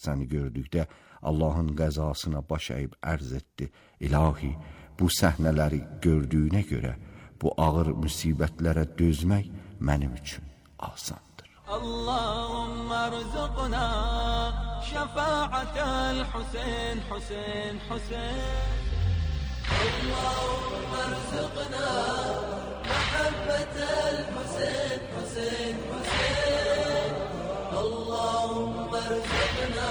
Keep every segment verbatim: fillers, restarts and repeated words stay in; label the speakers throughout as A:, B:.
A: səni gördükdə Allahın qəzasına baş əyib ərz etdi: İlahi, bu səhnələri gördüyünə görə bu ağır müsibətlərə dözmək mənim üçün asandır.
B: Allahumma rzuqna şəfaətəl Hüseyn, Hüseyn, Hüseyn. Allahumma rzuqna məhəbbətəl Hüseyn, Hüseyn, Hüseyn. Allahumma rzuqna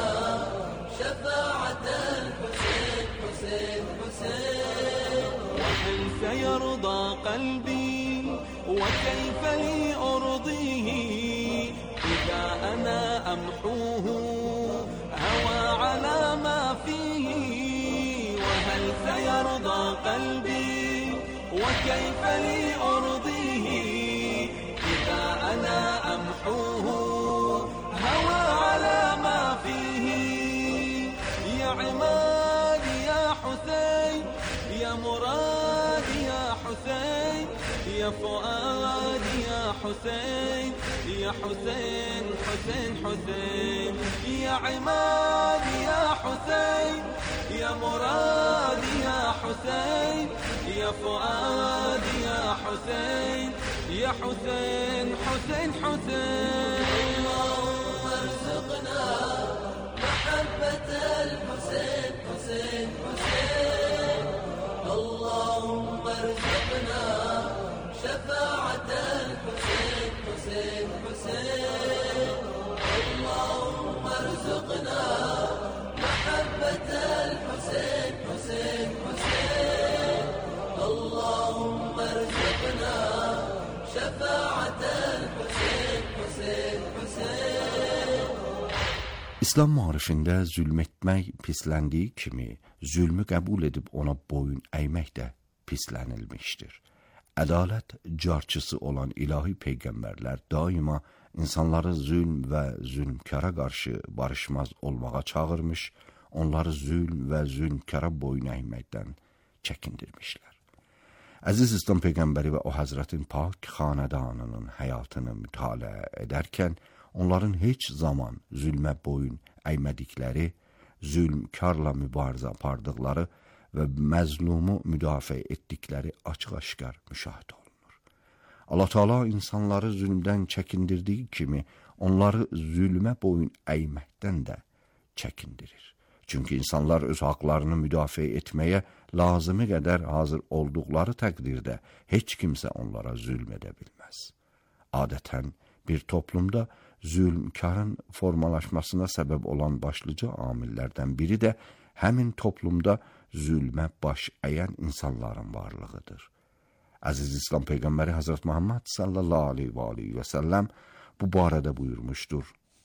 B: şəfaətəl Hüseyn, Hüseyn, Hüseyn. وكيف يرضى قلبي وكيف لي أرضيه إذا أنا أمحوه هوى على ما فيه. وهل سيرضى قلبي وكيف لي أرضيه إذا أنا أمحوه هوى على ما فيه. يا عمادي يا حسين، يا مرادي يا حسين، يا فؤادي يا حسين، يا حسين حسين حسين. يا عمادي يا حسين، يا مرادي يا حسين، يا فؤادي يا حسين، يا حسين حسين حسين. اللهم ارزقنا محبة الحسين، حسين حسين. اللهم ارزقنا شفاعة الحسين، حسين حسين. اللهم ارزقنا محبة الحسين، حسين حسين. اللهم ارزقنا شفاعة الحسين، حسين حسين.
A: İslam maarifində zülm etmək pisləndiyi kimi, zülmü qəbul edib ona boyun əymək də pislənilmişdir. Ədalət carçısı olan ilahi peyğəmbərlər daima insanları zülm və zülmkara qarşı barışmaz olmağa çağırmış, onları zülm və zülmkara boyun əyməkdən çəkindirmişlər. Əziz İslam peyğəmbəri və o həzrətin pak xanədanının həyatını mütaliə edərkən, onların heç zaman zülmə boyun əymədikləri, zülmkarla mübarizə apardıqları və məzlumu müdafiə etdikləri açıq-aşkar müşahidə olunur. Allah Teala insanları zülmdən çəkindirdiyi kimi, onları zülmə boyun əyməkdən də çəkindirir. Çünki insanlar öz haqlarını müdafiə etməyə lazımi qədər hazır olduqları təqdirdə heç kimsə onlara zülm edə bilməz. Adətən bir toplumda zülmkarın formalaşmasına səbəb olan başlıca amillərdən biri də həmin toplumda zülmə baş əyən insanların varlığıdır. Əziz İslam peyğəmbəri Hazret Muhammed sallallahu aleyhi və aleyhi və səlləm bu barədə buyurmuşdur: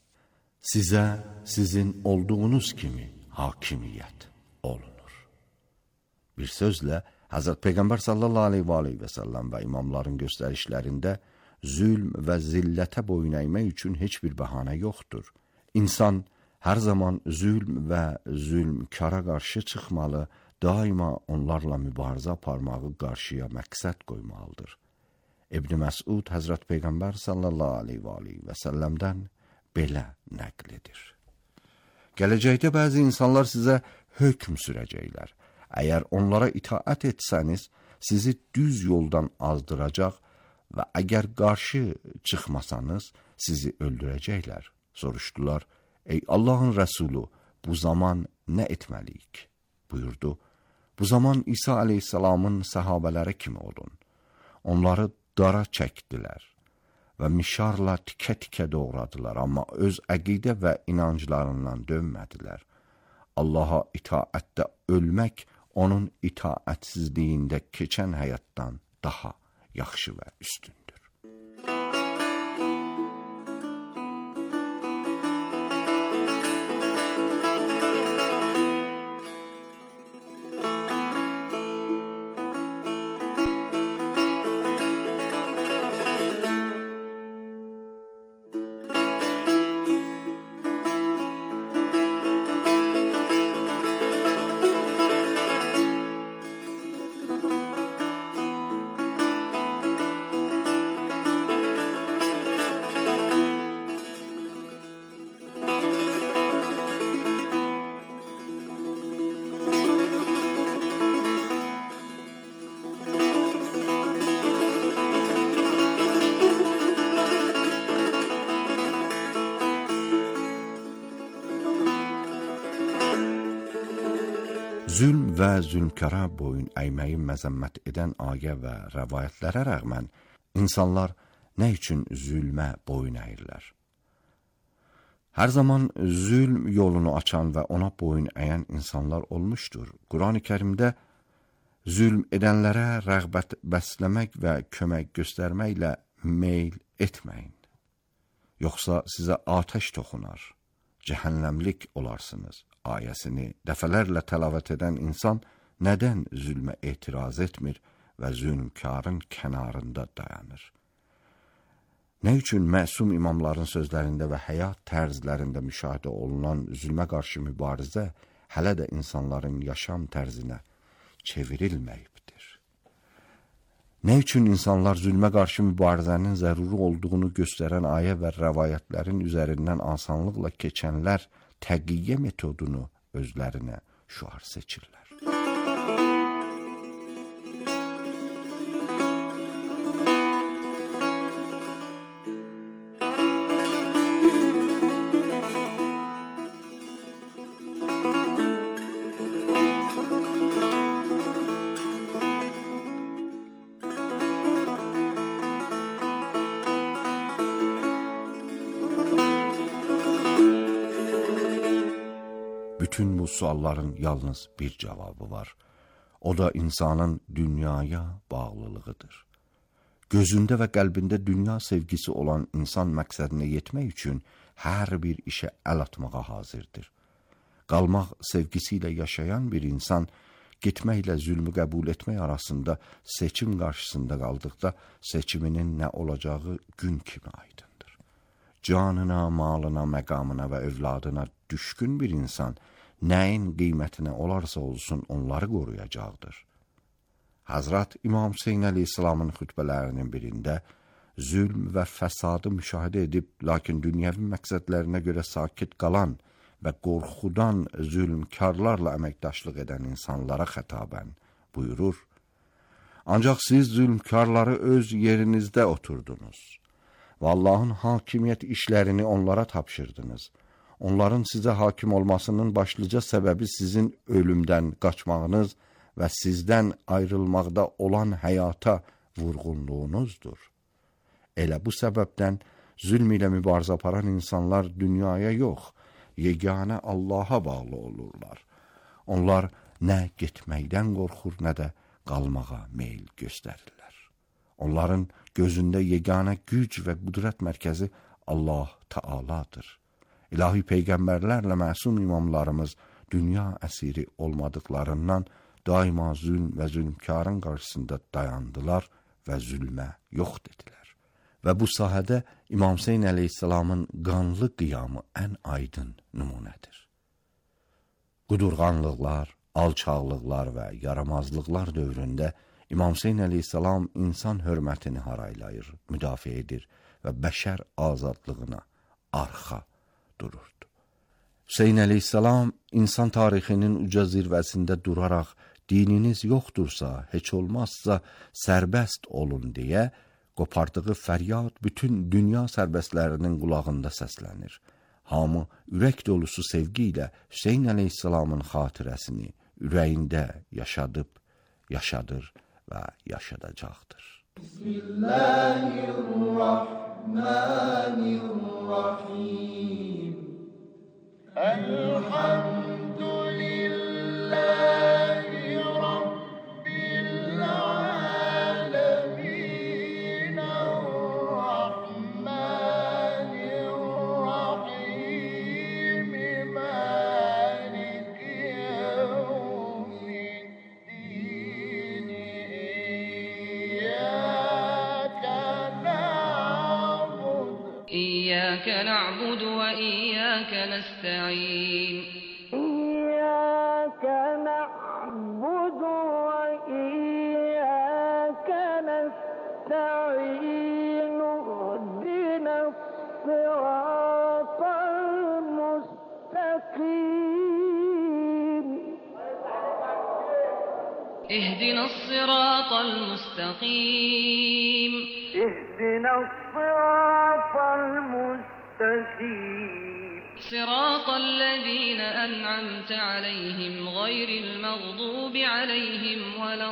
A: Sizə sizin olduğunuz kimi hakimiyyət olunur. Bir sözlə, Hazret Peyğəmbər sallallahu aleyhi və aleyhi və səlləm və imamların göstərişlərində zülm və zillətə boyun əymək üçün heç bir bəhanə yoxdur. İnsan hər zaman zülm və zülmkara qarşı çıxmalı, daima onlarla mübarizə aparmağı qarşıya məqsəd qoymalıdır. İbn Məsud Həzrət Peyğəmbər sallallahu aleyhi və aleyhi və səlləmdən belə nəql edir: Gələcəkdə bəzi insanlar sizə hökm sürəcəklər. Əgər onlara itaət etsəniz, sizi düz yoldan azdıracaq və əgər qarşı çıxmasanız, sizi öldürəcəklər. Soruşdular: Ey Allahın Rəsulu, bu zaman nə etməliyik? Buyurdu: Bu zaman İsa aleyhissalamın səhabələri kimi olun. Onları dara çəkdilər və mişarla tikə-tikə doğradılar, amma öz əqidə və inanclarından dönmədilər. Allaha itaətdə ölmək, onun itaətsizliyində keçən həyatdan daha yaxşı və üstündür. Zülm və zülmkara boyun əyməyi məzəmmət edən ayə və rəvayətlərə rəğmən insanlar nə üçün zülmə boyun əyirlər? Hər zaman zülm yolunu açan və ona boyun əyən insanlar olmuşdur. Quran-ı Kərimdə zülm edənlərə rəğbət bəsləmək və kömək göstərməklə meyl etməyin. Yoxsa sizə atəş toxunar, cəhənnəmlik olarsınız ayəsini dəfələrlə təlavət edən insan nədən zülmə etiraz etmir və zülmkarın kənarında dayanır? Nə üçün məsum imamların sözlərində və həyat tərzlərində müşahidə olunan zülmə qarşı mübarizə hələ də insanların yaşam tərzinə çevrilməyibdir? Nə üçün insanlar zülmə qarşı mübarizənin zəruri olduğunu göstərən ayə və rəvayətlərin üzərindən asanlıqla keçənlər təqiyyə metodunu özlərinə şüar seçirlər? Bütün bu sualların yalnız bir cavabı var. O da insanın dünyaya bağlılığıdır. Gözündə və qəlbində dünya sevgisi olan insan məqsədinə yetmək üçün hər bir işə əl atmağa hazırdır. Qalmaq sevgisi ilə yaşayan bir insan getməklə zülmü qəbul etmək arasında seçim qarşısında qaldıqda seçiminin nə olacağı gün kimi aydındır. Canına, malına, məqamına və övladına düşkün bir insan nəyin qiymətinə olarsa olsun onları qoruyacaqdır. Həzrət İmam Hüseyn əleyhissalamın xütbələrinin birində zülm və fəsadı müşahidə edib, lakin dünyəvi məqsədlərinə görə sakit qalan və qorxudan zülmkarlarla əməkdaşlıq edən insanlara xətabən buyurur: Ancaq siz zülmkarları öz yerinizdə oturdunuz və Allahın hakimiyyət işlərini onlara tapşırdınız. Onların sizə hakim olmasının başlıca səbəbi sizin ölümdən qaçmağınız və sizdən ayrılmaqda olan həyata vurğunluğunuzdur. Elə bu səbəbdən zülm ilə mübarizə aparan insanlar dünyaya yox, yeganə Allaha bağlı olurlar. Onlar nə getməkdən qorxur, nə də qalmağa meyl göstərirlər. Onların gözündə yeganə güc və qüdrət mərkəzi Allah Taaladır. İlahi peyğəmbərlərlə məsum imamlarımız dünya əsiri olmadıqlarından daima zülm və zülmkarın qarşısında dayandılar və zülmə yox dedilər. Və bu sahədə İmam Hüseyn əleyhissalamın qanlı qiyamı ən aydın nümunədir. Qudurğanlıqlar, alçaqlıqlar və yaramazlıqlar dövründə İmam Hüseyn əleyhissalam insan hörmətini haraylayır, müdafiə edir və bəşər azadlığına arxa dururdu. Hüseyn əleyhissalam insan tarixinin uca zirvəsində duraraq dininiz yoxdursa, heç olmazsa sərbəst olun deyə qopardığı fəryad bütün dünya sərbəstlərinin qulağında səslənir. Hamı ürək dolusu sevgi ilə Hüseyn əleyhissalamın xatirəsini ürəyində yaşadıb, yaşadır və yaşadacaqdır. Bismillahirrahmanirrahim. Elhamdülillahi Rabbil alemin. Errahmanirrahim. Maliki yevmiddin. İyyâke na'budu ve iyyâke nesta'in. İyyâke na'budu ve iyyâke nesta'in. İhdinas sıratal mustakim. İhdinas sıratal mustakim. İhdinas sıratal mustakim.
C: صراط الذين أنعمت عليهم غير المغضوب عليهم ولا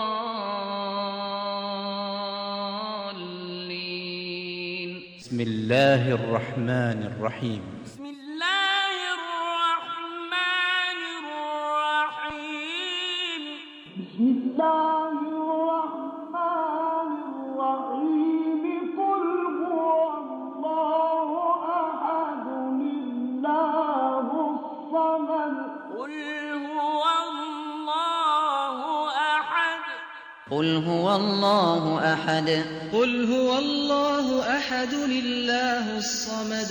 C: الضالين.
D: بسم الله الرحمن الرحيم.
B: بسم الله الرحمن الرحيم.
E: بسم الله الرحمن الرحيم. قل هو الله أحد الله الصمد.
B: قل هو الله أحد.
C: قل هو الله أحد قل هو الله أحد لله الصمد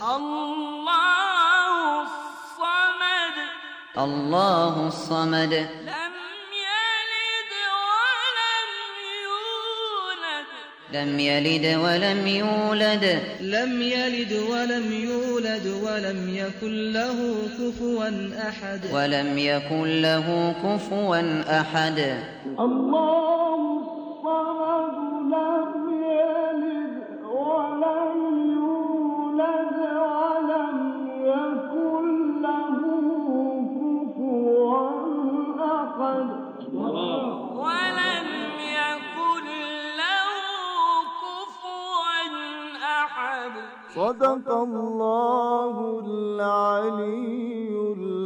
B: الله الصمد.
C: الله الصمد
B: لم يلد ولم يولد.
C: لم يلد ولم يولد لم يلد ولم يولد ولم يكن له كفوا أحد ولم يكن له كفوا أحد.
E: الله الصمد لم يلد ولم يولد ولم يكن له كفوا أحد.
B: ولم يكن له كفوا أحد.
E: صدق الله العلي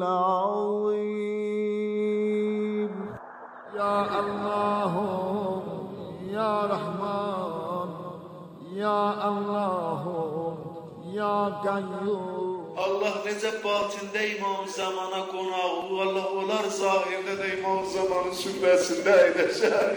E: العظيم.
F: يا الله يا رحمن يا الله يا قيوم.
G: Allah necə batində İmam Zamana qonağı, Allah olar zahirdə də İmam Zamanın sübhəsində əyləşər.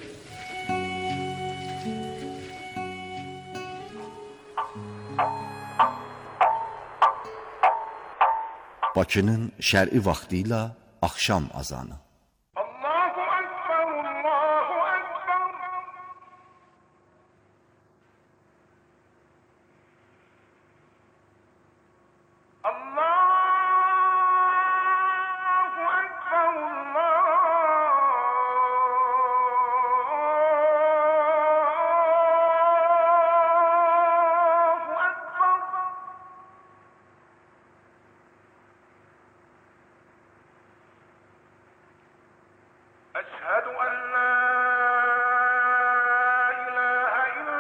A: Bakının şər'i vaxtı ilə axşam azanı.
F: Allahu Ekber, Allahu Ekber. Allahu Ekber, Allahu Ekber. أشهد أن لا إله إلا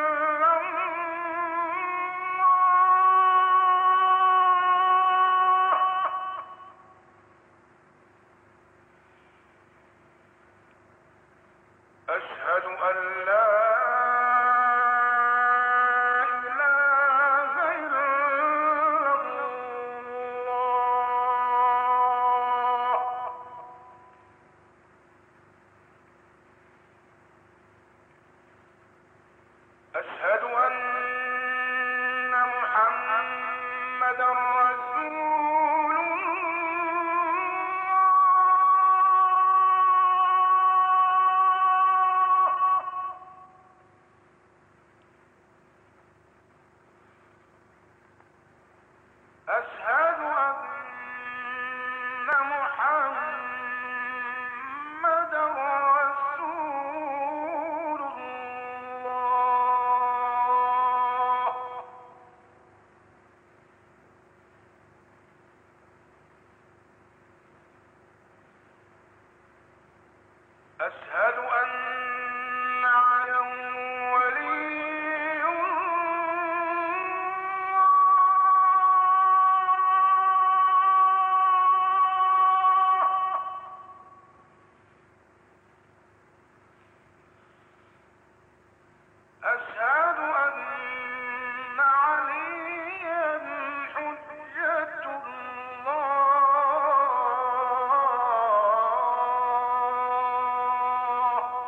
F: الله. أشهد أن لا إله إلا الله. أشهد أن محمدا رسول الله. أشهد أن محمدا رسول الله. أشهد أن عليا ولي أشهد أن عليا حجة الله.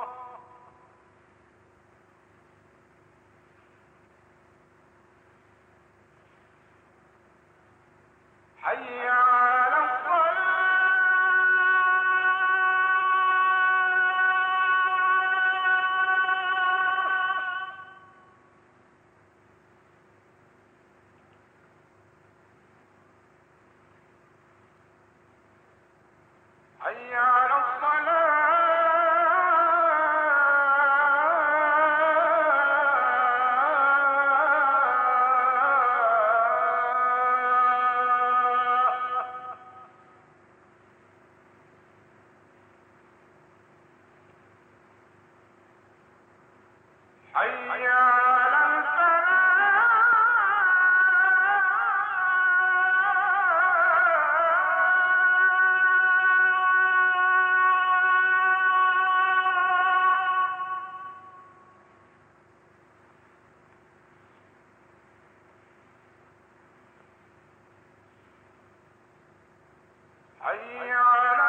F: حي على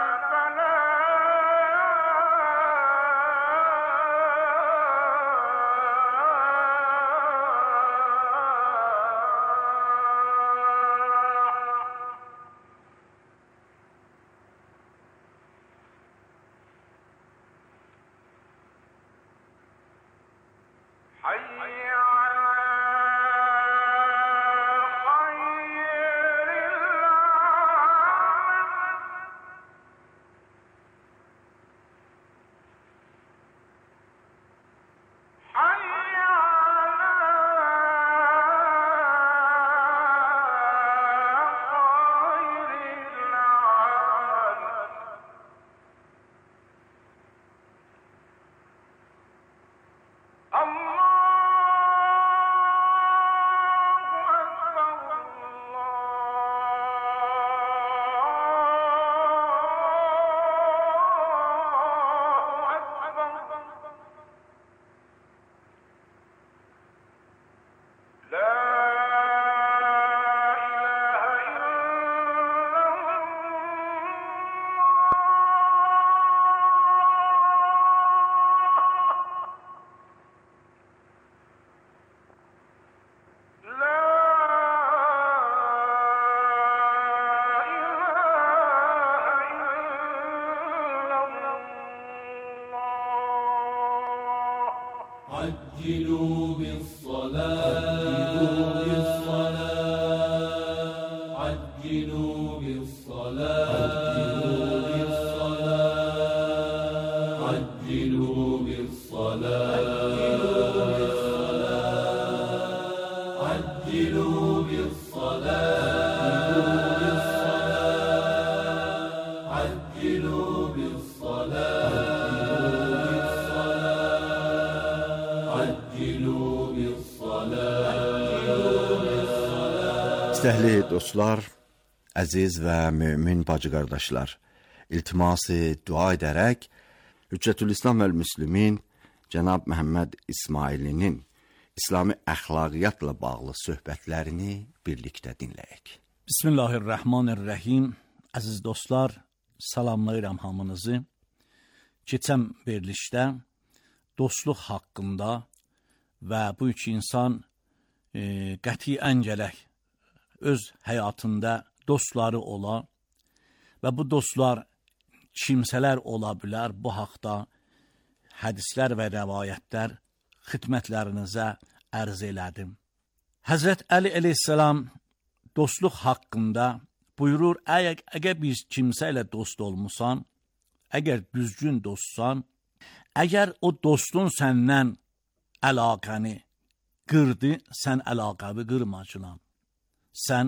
H: عجلوا بالصلاة عجلوا بالصلاة عجلوا بالصلاة عجلوا بالصلاة عجلوا بالصلاة
A: İstəhli dostlar, əziz və mümin bacı qardaşlar, iltiması dua edərək Hüccətülislam və Müslümin Cənab Məhəmməd İsmailinin İslami əxlaqiyyatla bağlı söhbətlərini birlikdə dinləyək.
D: Bismillahirrahmanirrahim. Əziz dostlar, salamlayıram hamınızı. Keçən verilişdə dostluq haqqında və bu üç insan e, qətiyyən gərək öz həyatında dostları ola və bu dostlar kimsələr ola bilər. Bu haqda hədislər və rəvayətlər xidmətlərinizə ərz elədim. Həzrət Əli əleyhissalam dostluq haqqında buyurur, əgər, əgər bir kimsə ilə dost olmusan, əgər düzgün dostsan, əgər o dostun səndən əlaqəni qırdı, sən əlaqəvi qırmacılan. Sən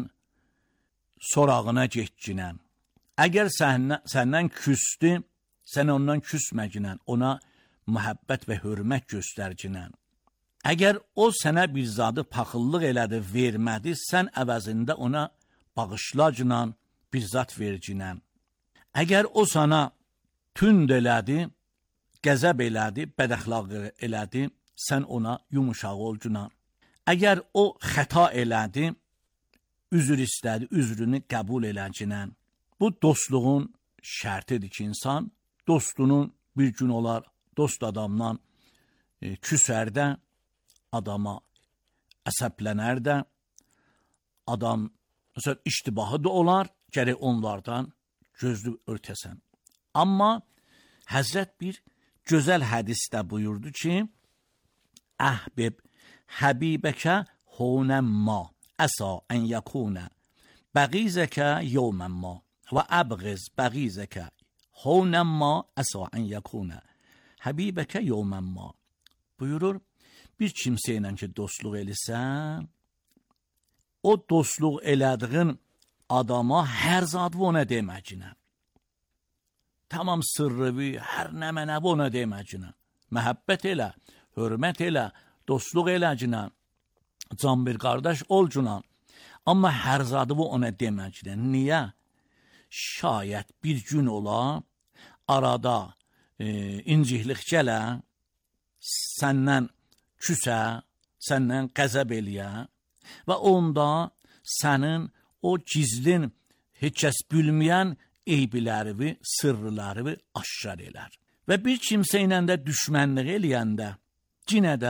D: sorağına getginən. Əgər səndən, səndən küstü, sən ondan küsməginən, ona məhəbbət və hörmət göstərginən. Əgər o sənə bir zadı paxıllıq elədi, vermədi, sən əvəzində ona bağışlaginən, bir zat verginən. Əgər o sana tünd elədi, qəzəb elədi, bədəxlaq elədi, sən ona yumuşaq olginən. Əgər o xəta elədi, üzr istədi, üzrünü qəbul eləginən. Bu dostluğun şərtidir ki, insan dostunun bir gün olar, dost adamdan e, küsər də, adama əsəblənər də, adam məsələn, iştibahı da olar, gərək onlardan gözlü örtəsən. Amma Həzrət bir gözəl hədisdə buyurdu ki, Əhbib həbibəkə honəmma əsa ən yəkunə bəğizəkə yevməmma və əbğiz bəğizəkə honəmma əsa ən yəkunə həbibəkə yevməmma. Buyurur, bir kimsə ilə ki, dostluq eləsən, o dostluq elədiğin adama hər zadı ona deməginə. Tamam sırrıvi, hər nə mənəvi ona deməginə. Məhəbbət elə, hörmət elə, dostluq eləginə, can bir qardaş olcuna. Amma hər zadı ona deməginə. Niyə? Şayət bir gün ola, arada e, inciklik gələ, səndən küsə, səndən qəzəb eləyə və onda sənin o gizlin, heç kəs bilməyən eybilərini, sırrılarını aşkar elər. Və bir kimsə ilə də düşmənlik eləyəndə, cinə də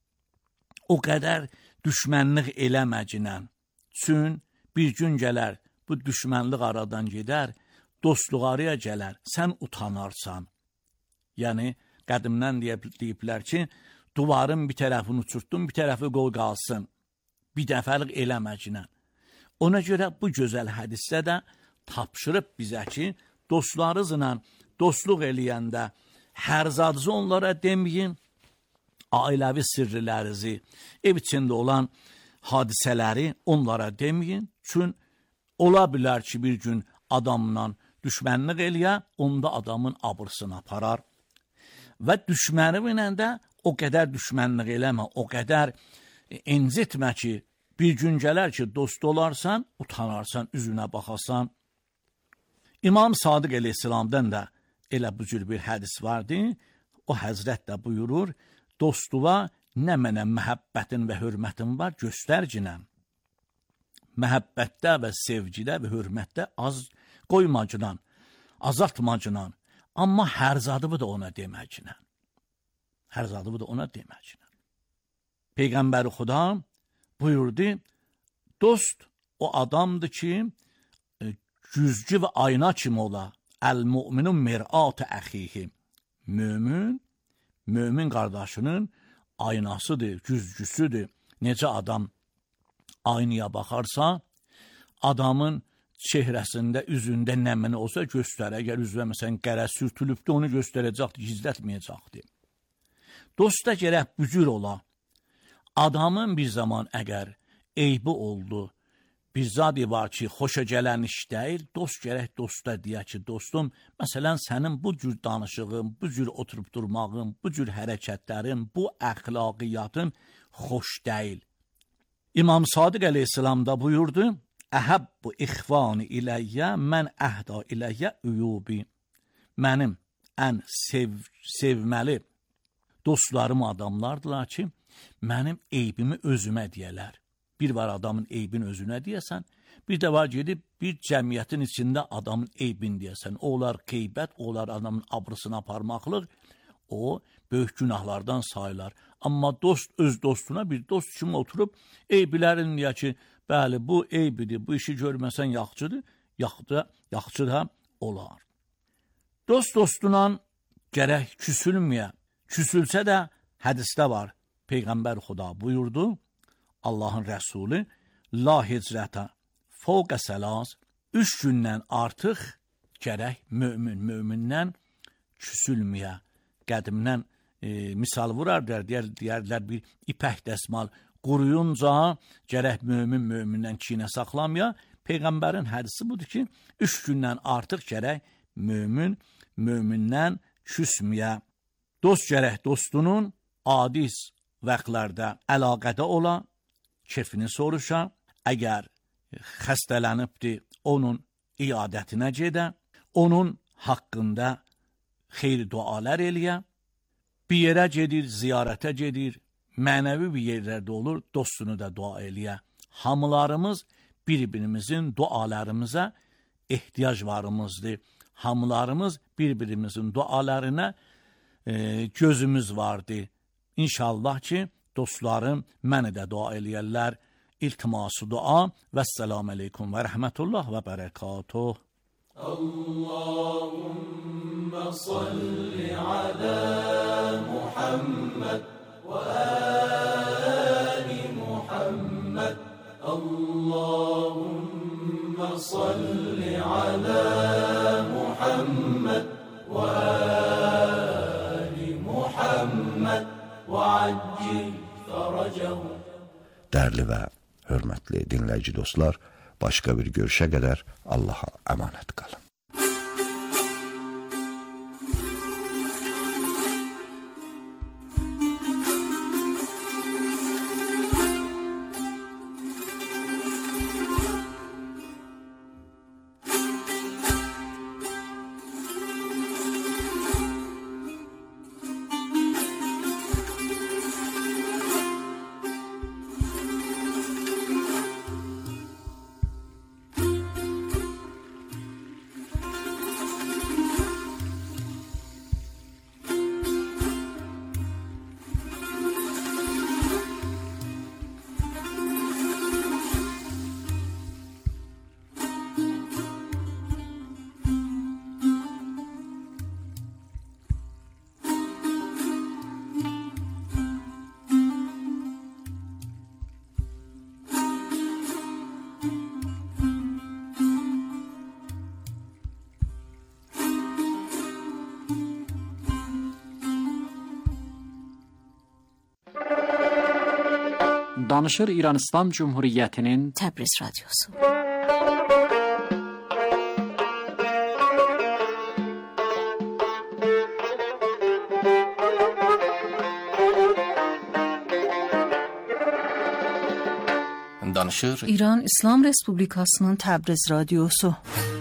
D: o qədər düşmənlik eləməcinən. Çün bir gün gələr, bu düşmənlik aradan gedər, dostluq araya gələr, sən utanarsan. Yəni, qədimdən deyiblər ki, duvarın bir tərəfini uçurtdun, bir tərəfi qoy qalsın. Bir dəfəlik eləməcinən. Ona görə bu gözəl hədisdə də tapşırıb bizə ki, dostlarınızla dostluq eləyəndə hər zadınızı onlara deməyin, ailəvi sirrilərinizi, ev içində olan hadisələri onlara deməyin. Çünki ola bilər ki, bir gün adamla düşmənlik eləyə, onda adamın abırsını aparar. Və düşməni ilə də o qədər düşmənlik eləmə, o qədər incitmə ki, bir gün gələr ki, dost olarsan, utanarsan, üzünə baxarsan. İmam Sadiq əleyhissalamdan da elə bu cür bir hədis vardı. O həzrət də buyurur, dostluğa nə mənə məhəbbətin və hörmətin var, göstərcinəm. Məhəbbətdə və sevgidə və hörmətdə az qoymacınan, azaltmacınan, amma hər zadımı da ona deməcinən. Hər zadımı da ona deməcinən. Peyğəmbər Xuda buyurdu, dost o adamdır ki, güzgü və ayna kimi ola, əl-mü'minun mir'at-ı əxihi. Mömin, mömin qardaşının aynasıdır, güzgüsüdür. Necə adam aynaya baxarsa, adamın çehrəsində, üzündə nəmini olsa göstər. Əgər üzvə məsələn qərə sürtülübdür, onu göstərəcəkdir, gizlətməyəcəkdir. Dost da gərək bücür ola. Adamın bir zaman əgər eybi oldu, bir zadi var ki, xoşa gələn iş deyil, dost gərək dosta deyə ki, dostum, məsələn, sənin bu cür danışığın, bu cür oturub durmağın, bu cür hərəkətlərin, bu əxlaqiyyatın xoş deyil. İmam Sadiq əleyhissalam da buyurdu, əhəbbu ixvani iləyyə, mən əhda iləyyə üyubi. Mənim ən sev, sevməli dostlarım adamlardılar ki, mənim eybimi özümə deyələr. Bir var adamın eybini özünə deyəsən, bir də var gedib bir cəmiyyətin içində adamın eybini deyəsən. O olar qeybət, o olar adamın abrısına aparmaqlıq, o böyük günahlardan sayılar. Amma dost öz dostuna bir dost kimi oturub eybilərin deyə ki, bəli bu eybidir, bu işi görməsən yaxçıdır, yaxçı, yaxçı da olar. Dost dostuna gərək küsülməyə, küsülsə də hədisdə var. Peyğəmbər Xuda buyurdu, Allahın Rəsulü, la hicrətə fəvqə səlaz, üç gündən artıq gərək mömin, mömindən küsülməyə. Qədimdən e, misal vurarlar, deyər, deyərlər bir ipək dəsmal quruyunca gərək mömin, mömindən kinə saxlamaya. Peyğəmbərin hədisi budur ki, üç gündən artıq gərək mömin, mömindən küsməyə. Dost gərək dostunun adis vaxtlarda əlaqədə ola, kefini soruşa, əgər xəstələnibdir, onun iadətinə gedə, onun haqqında xeyri dualar eləyə, bir yerə gedir, ziyarətə gedir, mənəvi bir yerlərdə olur, dostunu da dua eləyə. Hamılarımız bir-birimizin dualarımıza ehtiyac varımızdır. Hamılarımız bir-birimizin dualarına e, gözümüz vardır. İnşallah ki, dostlarım mənə də dua eləyərlər. İltiması dua. Vəssalamu aleykum və rəhmətullah və bərəkatuh.
H: Allahümme salli ala Muhammed və ali Muhammed. Allahümme salli ala Muhammed və ali Muhammed.
A: Dərli və hörmətli dinləyici dostlar, başqa bir görüşə qədər Allaha əmanət qalın.
I: Danışır İran İslam Cumhuriyeti'nin
J: Təbriz Radyosu.
K: Danışır
J: İran İslam Respublikasının Təbriz Radyosu.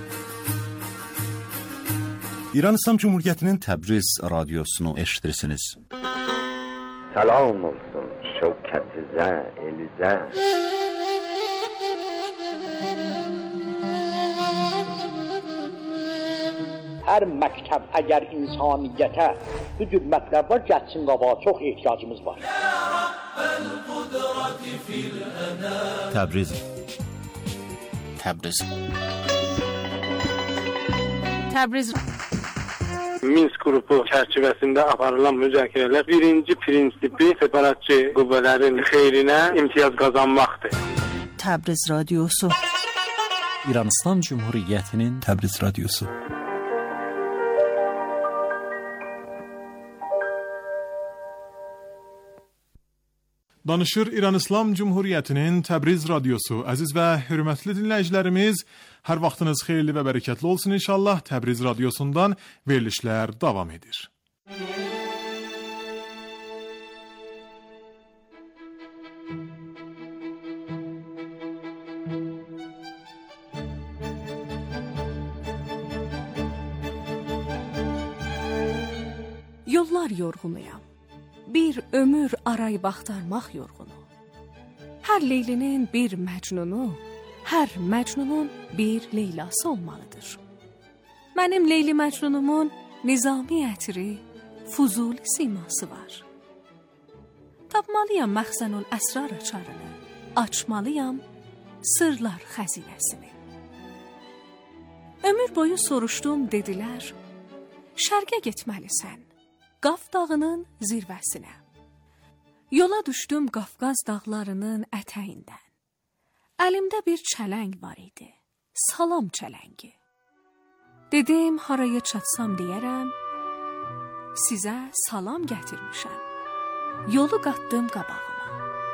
L: İran İslam Cumhuriyeti'nin Təbriz Radyosunu eşitirsiniz.
M: Salam olsun şevketize, elize.
N: Her məktəb əgər insaniyyətə bu cür mətləblər gəlsin qabağa, çox ehtiyacımız var.
L: Təbriz
K: Təbriz
J: Təbriz
O: Minsk qrupu çərçivəsində aparılan müzakirələr birinci prinsipi separatçı qüvvələrin xeyrinə imtiyaz qazanmaqdır.
J: Təbriz Radyosu.
I: İran İslam Cumhuriyeti'nin
L: Təbriz Radyosu.
P: Danışır İran İslam Cumhuriyeti'nin Təbriz Radyosu. Əziz və hörmətli dinləyicilərimiz, hər vaxtınız xeyirli və bərəkətli olsun inşallah. Təbriz Radyosundan verilişlər davam edir.
Q: Yollar yorğunuyam. Bir ömür arayıb axtarmaq yorğunu. Hər Leylinin bir Məcnunu, hər Məcnunun bir Leylası olmalıdır. Mənim Leyli Məcnunumun nizami ətri, Fuzuli siması var. Tapmalıyam məxzənul əsrar açarını, açmalıyam sırlar xəzinəsini. Ömür boyu soruşdum, dedilər, şərqə getməlisən. Qaf dağının zirvəsinə. Yola düşdüm Qafqaz dağlarının ətəyindən. Əlimdə bir çələng var idi. Salam çələngi. Dedim, haraya çatsam deyərəm, sizə salam gətirmişəm. Yolu qatdım qabağıma.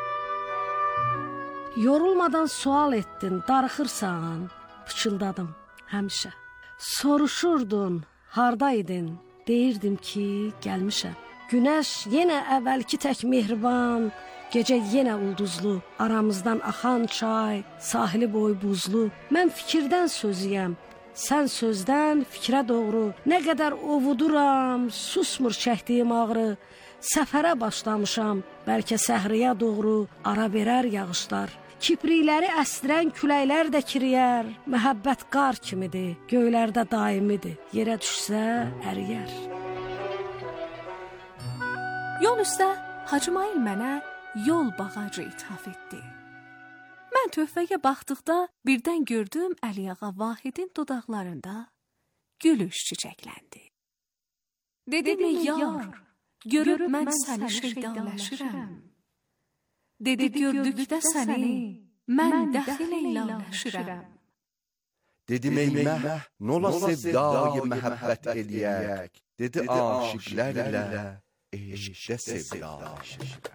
R: Yorulmadan sual etdin, darıxırsan, pıçıldadım həmişə. Soruşurdun, hardaydın? Deyirdim ki, gəlmişəm. Günəş yenə əvvəlki tək mehriban, gecə yenə ulduzlu, aramızdan axan çay, sahili boy buzlu. Mən fikirdən sözüyəm, sən sözdən fikrə doğru. Nə qədər ovuduram, susmur çəkdiyim ağrı. Səfərə başlamışam, bəlkə səhriyə doğru ara verər yağışlar. Kiprikləri əsdirən küləklər də kiriyər. Məhəbbət qar kimidir, göylərdə daimidir. Yerə düşsə əriyər.
Q: Yol üstə Hacı Mail mənə yol bağacı ithaf etdi. Mən töhfəyə baxdıqda birdən gördüm Əliağa Vahidin dodaqlarında gülüş çiçəkləndi. Dedim, yar, görüb mən səni şeydanləşirəm. Dedi, gördükdə səni, mən dəxil eyləşirəm.
A: Dedim, ey məh, nola sevdayı məhəbbət eləyək. Dedi, aşıqlər ilə eşqdə sevdalaşırəm.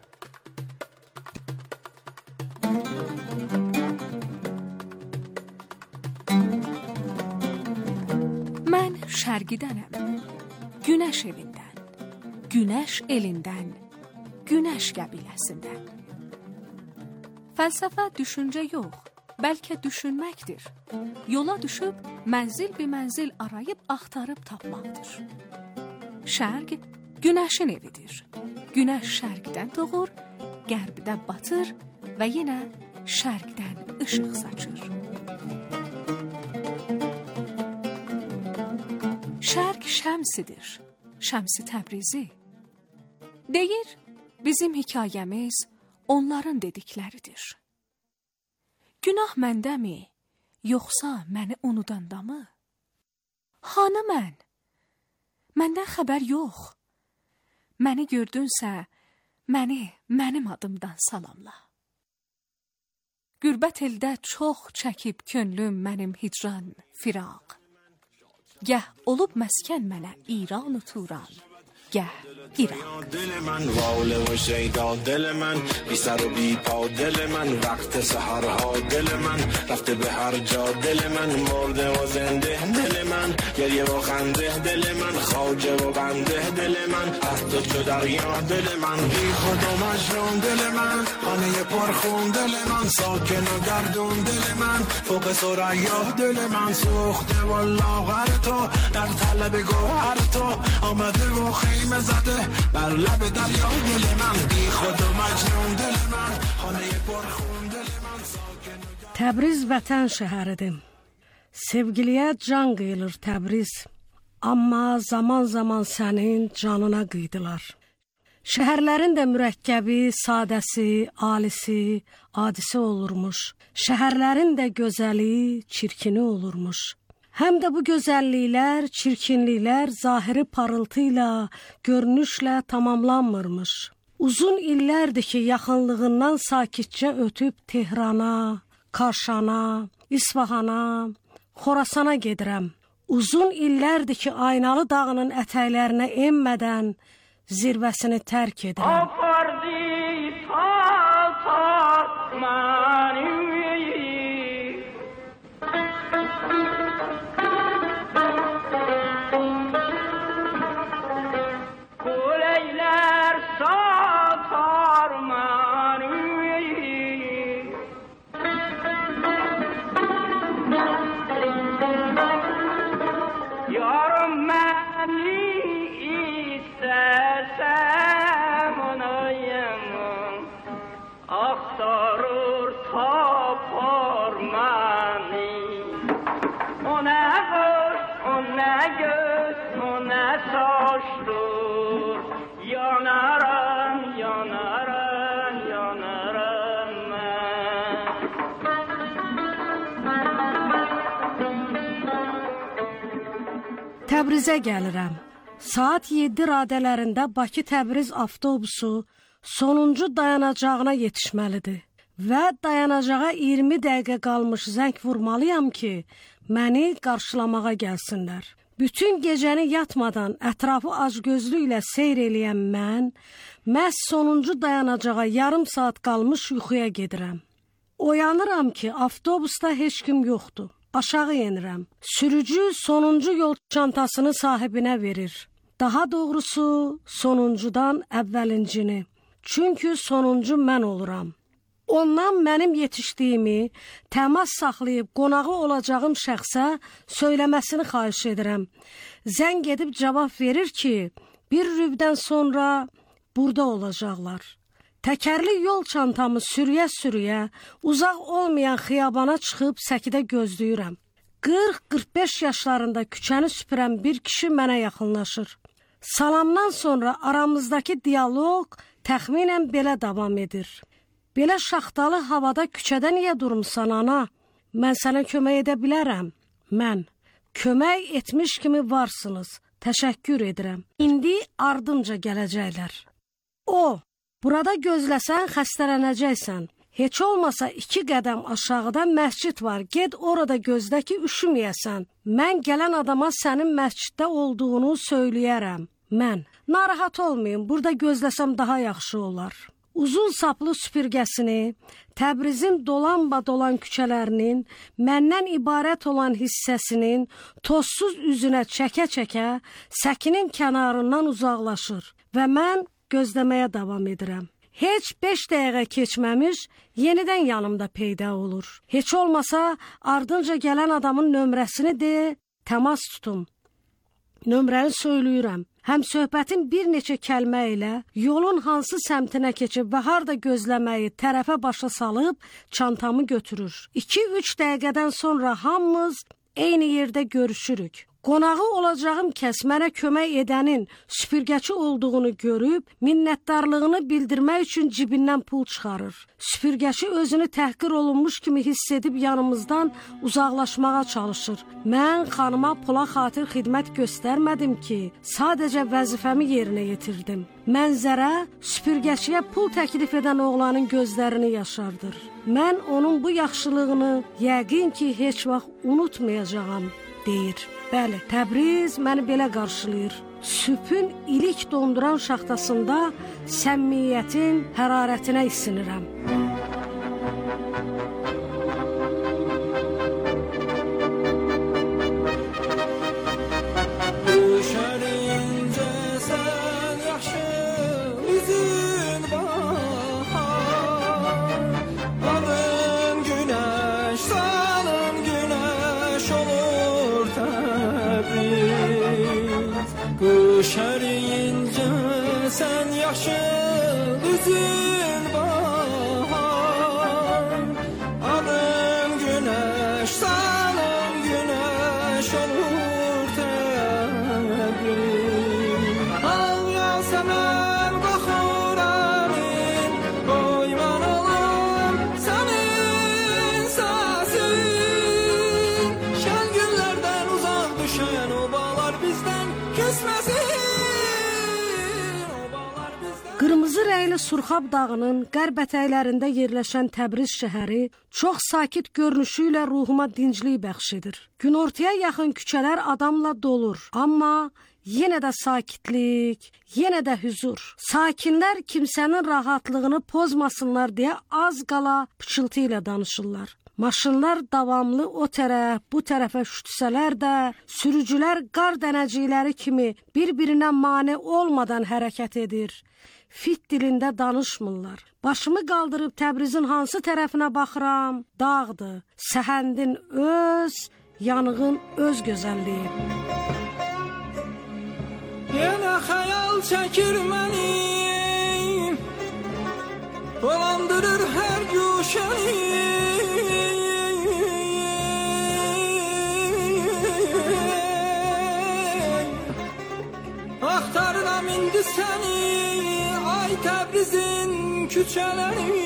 Q: Mən şərqidənəm, günəş evindən, günəş elindən, günəş qəbiləsindən. Fəlsəfə düşüncə yox, bəlkə düşünməkdir. Yola düşüb mənzil bir mənzil arayıb axtarıb tapmaqdır. Şərq günəşin evidir. Günəş şərqdən doğur, qərbdə batır və yenə şərqdən işıq saçır. Şərq şəmsidir, şəmsi Təbrizi. Deyir, bizim hekayəmiz onların dedikləridir. Günah məndəmi, yoxsa məni unudandamı? Hanı mən? Məndən xəbər yox. Məni gördünsə, məni mənim adımdan salamla. Qürbət eldə çox çəkib könlüm mənim hicran, firaq. Gəh olub məskən mənə İran-ı Turan, گه ایران.
S: دل من واله و شیدا دل من بی سر و بی پا دل من وقت سحرها دل من رفته به هر جا دل من مرده و زنده دل من گریه و خنده دل من خواجه و بنده دل من از تو چو دریا دل من بی خود و مجنون دل من خانه پرخون دل من ساکن و گردون دل من فوق ثریا دل من سوخته و لاغر تو در طلب گوهر تو آمده و خیمه زده بر لب دریا دل من بی خود و مجنون دل من خانه پرخون دل من ساکن
R: Təbriz vətən şəhəridir. Sevgiliyə can qıyılır Təbriz. Amma zaman-zaman sənin canına qıydılar. Şəhərlərin də mürəkkəbi, sadəsi, alisi, adisi olurmuş. Şəhərlərin də gözəli, çirkini olurmuş. Həm də bu gözəlliklər, çirkinliklər zahiri parıltıyla, görünüşlə tamamlanmırmış. Uzun illərdir ki, yaxınlığından sakitcə ötüb Tehrana, Karşana, İsfahana, Xorasana gedirəm. Uzun illərdir ki, Aynalı dağının ətəklərinə enmədən zirvəsini tərk edirəm.
B: Apardi ta mani Kuleyler satar mani Yarım məni istəsəm onayım Axtarır tapar məni O nə qış, o nə göz, o nə saçdır Yanaram, yanaram, yanaram mən
R: Təbrizə gəlirəm. Saat yeddi radələrində Bakı-Təbriz avtobusu sonuncu dayanacağına yetişməlidir. Və dayanacağa iyirmi dəqiqə qalmış zəng vurmalıyam ki, məni qarşılamağa gəlsinlər. Bütün gecəni yatmadan ətrafı acgözlüklə seyr eləyən mən, məhz sonuncu dayanacağa yarım saat qalmış yuxuya gedirəm. Oyanıram ki, avtobusda heç kim yoxdur. Aşağı yenirəm. Sürücü sonuncu yol çantasını sahibinə verir. Daha doğrusu sonuncudan əvvəlincini. Çünki sonuncu mən oluram. Ondan mənim yetişdiyimi, təmas saxlayıb qonağı olacağım şəxsə söyləməsini xahiş edirəm. Zəng edib cavab verir ki, bir rübdən sonra burada olacaqlar. Təkərli yol çantamı sürüyə-sürüyə uzaq olmayan xiyabana çıxıb səkidə gözləyirəm. qırx qırx beş yaşlarında küçəni süpürən bir kişi mənə yaxınlaşır. Salamdan sonra aramızdakı dialoq təxminən belə davam edir. Belə şaxtalı havada küçədə niyə durmuşsan ana? Mən sənə kömək edə bilərəm. Mən kömək etmiş kimi varsınız. Təşəkkür edirəm. İndi ardınca gələcəklər. O, burada gözləsən xəstələnəcəksən. Heç olmasa iki qədəm aşağıda məscid var. Get orada gözlə ki, üşüməyəsən. Mən gələn adama sənin məsciddə olduğunu söyləyərəm. Mən, narahat olmayın, burada gözləsəm daha yaxşı olar. Uzun saplı süpürgəsini, Təbrizin dolanba-dolan küçələrinin, məndən ibarət olan hissəsinin tozsuz üzünə çəkə-çəkə səkinin kənarından uzaqlaşır və mən gözləməyə davam edirəm. Heç beş dəqiqə keçməmiş yenidən yanımda peyda olur. Heç olmasa ardınca gələn adamın nömrəsini de, təmas tutum. Nömrəni söyləyirəm. Həm söhbətin bir neçə kəlmə ilə yolun hansı səmtinə keçib və harda gözləməyi tərəfə başa salıb çantamı götürür. iki üç dəqiqədən sonra hamımız eyni yerdə görüşürük. Qonağı olacağım kəs mənə kömək edənin süpürgəçi olduğunu görüb, minnətdarlığını bildirmək üçün cibindən pul çıxarır. Süpürgəçi özünü təhqir olunmuş kimi hiss edib yanımızdan uzaqlaşmağa çalışır. Mən xanıma pula xatir xidmət göstərmədim ki, sadəcə vəzifəmi yerinə yetirdim. Mənzərə süpürgəçiyə pul təklif edən oğlanın gözlərini yaşardır. Mən onun bu yaxşılığını yəqin ki, heç vaxt unutmayacağam. deyir. Bəli, Təbriz məni belə qarşılayır. Sübhün ilik donduran şaxtasında səmimiyyətin hərarətinə isinirəm.
H: Şəriyincə sən yaxşı üzün bahar, adın günəş, sanın günəş olur Təbriz. Al yasəmən baxıramın, qoyman olam sənin səsin. Şən günlərdən uzaq düşən obalar bizdən küsməsin.
R: Qırmızı rəngli Surxab dağının qərb ətəklərində yerləşən Təbriz şəhəri çox sakit görünüşü ilə ruhuma dinclik bəxş edir. Günortaya yaxın küçələr adamla dolur, amma yenə də sakitlik, yenə də huzur. Sakinlər kimsənin rahatlığını pozmasınlar deyə az qala pıçıltı ilə danışırlar. Maşınlar davamlı o tərəf, bu tərəfə şütsələr də, sürücülər qar dənəcikləri kimi bir-birinə mane olmadan hərəkət edir. Fit dilində danışmırlar. Başımı qaldırıb Təbrizin hansı tərəfinə baxıram? Dağdır, səhəndin öz, yanığın öz gözəlliyi.
H: Yenə xəyal çəkir məni, dolandırır hər güşəni. Axtarıram indi səni, ay Təbrizin küçələri.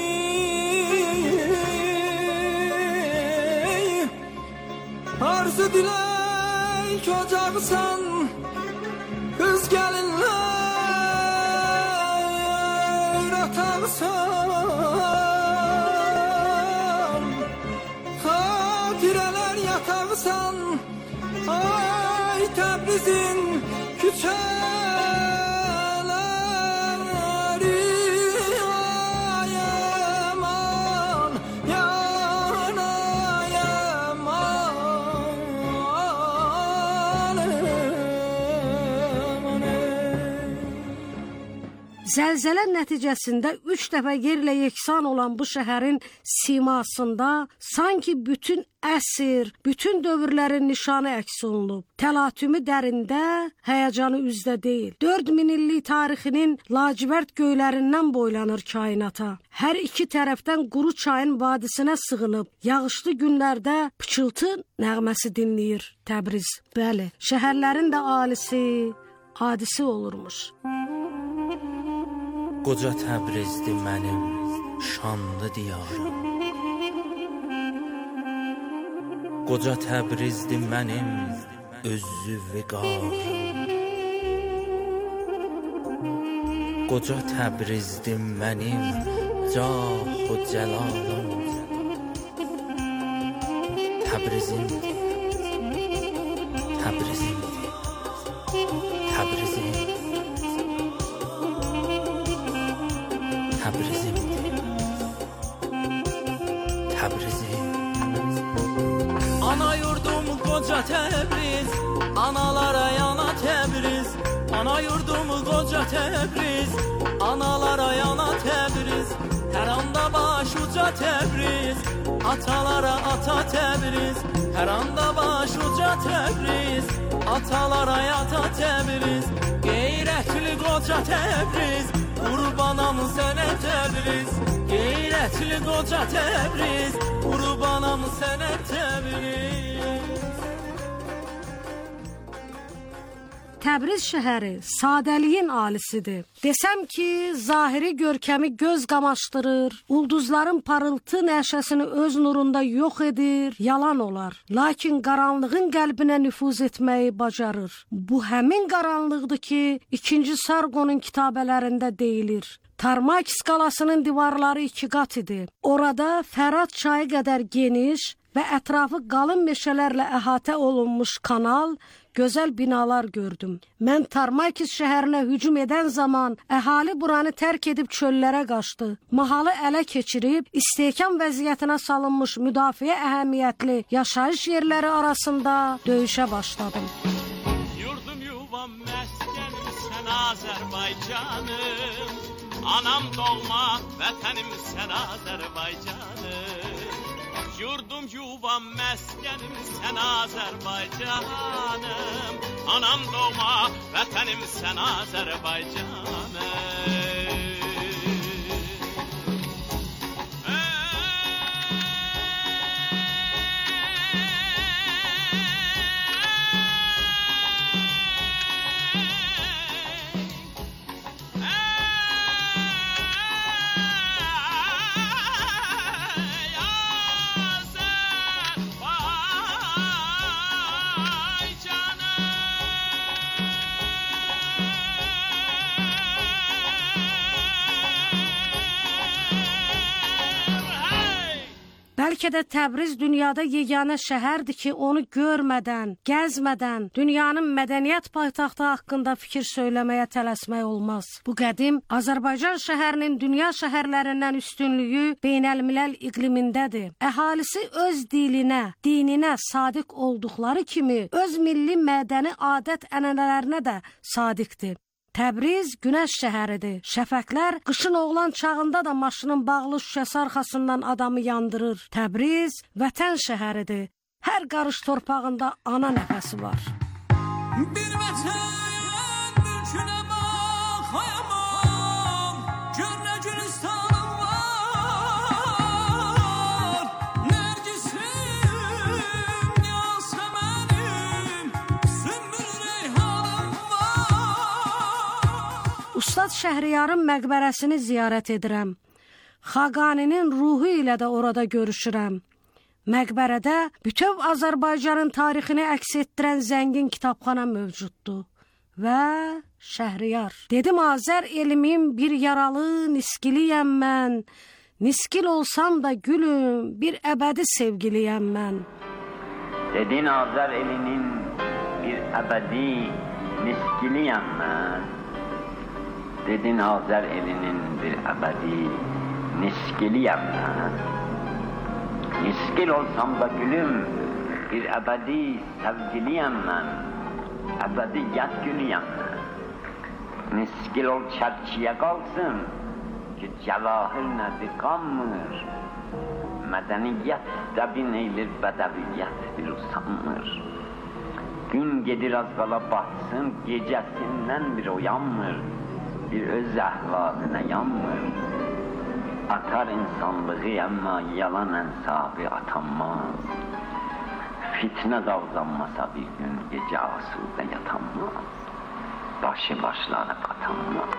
H: Arzu dilək ocaqsan, qız gəlinlər ataqsan, xatirələr yataqsan, ay Təbrizin küçələri.
R: Zəlzələ nəticəsində üç dəfə yerlə yeksan olan bu şəhərin simasında sanki bütün əsr, bütün dövrlərin nişanı əks olunub. Təlatümü dərində, həyəcanı üzdə deyil. dörd min illik tarixinin lacivərd göylərindən boylanır kainata. Hər iki tərəfdən quru çayın vadisinə sığınıb, yağışlı günlərdə pıçıltı nəğməsi dinləyir Təbriz. Bəli, şəhərlərin də alisi, hadisi olurmuş.
T: Qoca Təbrizdir mənim şanlı diyarım. Qoca Təbrizdir mənim özü vəqarım. Qoca Təbrizdir mənim cah-u cəlalım. Təbrizim, Təbrizim, Təbrizim. Təbrizim, Təbrizim.
H: Ana yurdum qoca Təbriz, analara yana Təbriz. Ana yurdum qoca Təbriz, analara yana Təbriz. Hər anda baş uca Təbriz, atalara ata Təbriz. Hər anda baş uca Təbriz, atalara ata Təbriz. Qeyrətli qoca Təbriz, qurbanam sənə Təbriz. Qeyrətli qoca Təbriz, qurbanam sənə Təbriz.
R: Təbriz şəhəri sadəliyin alisidir. Desəm ki, zahiri görkəmi göz qamaşdırır, ulduzların parıltı nəşəsini öz nurunda yox edir, yalan olar. Lakin qaranlığın qəlbinə nüfuz etməyi bacarır. Bu həmin qaranlıqdır ki, ikinci Sargonun kitabələrində deyilir. Tarmak skalasının divarları iki qat idi. Orada Fərat çayı qədər geniş, və ətrafı qalın meşələrlə əhatə olunmuş kanal, gözəl binalar gördüm. Mən Tarmaykis şəhərinə hücum edən zaman əhali buranı tərk edib çöllərə qaçdı. Mahalı ələ keçirib istehkam vəziyyətinə salınmış müdafiə əhəmiyyətli yaşayış yerləri arasında döyüşə başladım.
H: Yurdum yuvam məskənim sən Azərbaycanım, anam doğma vətənim sən Azərbaycanım. Yurdum yuvam məskənim sən Azərbaycanım, anam doğma vətənim sən Azərbaycanım.
R: Bəlkə də Təbriz dünyada yeganə şəhərdir ki, onu görmədən, gəzmədən, dünyanın mədəniyyət paytaxtı haqqında fikir söyləməyə tələsmək olmaz. Bu qədim Azərbaycan şəhərinin dünya şəhərlərindən üstünlüyü beynəlmiləl iqlimindədir. Əhalisi öz dilinə, dininə sadiq olduqları kimi, öz milli mədəni adət ənənələrinə də sadiqdir. Təbriz günəş şəhəridir. Şəfəqlər qışın oğlan çağında da maşının bağlı şüşəsi arxasından adamı yandırır. Təbriz vətən şəhəridir. Hər qarış torpağında ana nəfəsi var.
H: Bir vətən mülkünə baxayamam, gör nə gülistanım var. Nərgisim, yasəmənim, sümbül reyhanım var.
R: Ustad Şəhriyarın məqbərəsini ziyarət edirəm. Xaqaninin ruhu ilə də orada görüşürəm. Məqbərədə bütöv Azərbaycanın tarixini əks etdirən zəngin kitabxana mövcuddur. Və Şəhriyar. Dedim Azər elimin bir yaralı niskiliyəm mən. Niskil olsam da gülüm, bir əbədi sevgiliyəm mən.
U: Dedin Azər elinin bir əbədi niskiliyəm mən. Dedin Azər elinin bir əbədi niskiliyəm mən. Niskil olsam da gülüm, bir əbədi sevgiliyəm mən. Əbədiyyət gülüyəm mən. Niskil ol çərkiyə qalsın ki, cəvahir nədir qanmır. Mədəniyyət dəbin eylir, bədəviyyət bir usanmır. Gün gedir az qala batsın, gecəsindən bir oyanmır. Bir öz əhvalinə yanmır. Atar insanlığı amma yalan ənsabı atanmaz. Fitnə davzanmasa bir gün gecə asudə yatanmaz. Başı başlanıb atanmaz.